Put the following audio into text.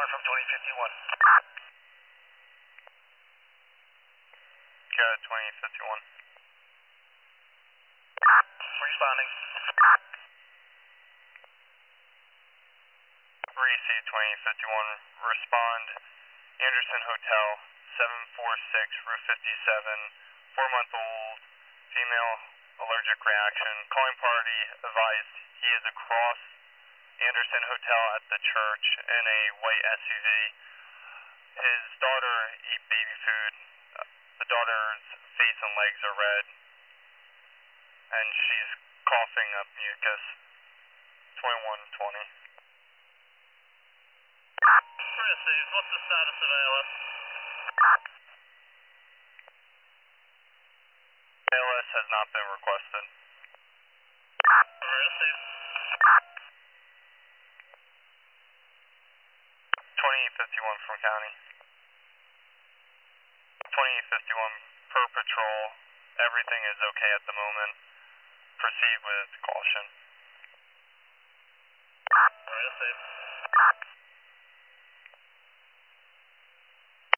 car from 2051. Got 2051. Responding. 3C 2051, respond. Anderson Hotel, 746 Route 57, 4-month-old, female, allergic reaction. Calling party advised he is across Anderson Hotel at the church in a white SUV. His daughter ate baby food. The daughter's face and legs are red, and she's coughing up mucus. 2120. Received. What's the status of ALS? ALS has not been requested. Received. 2851 from county. 2851 per patrol. Everything is okay at the moment. Proceed with caution. Received.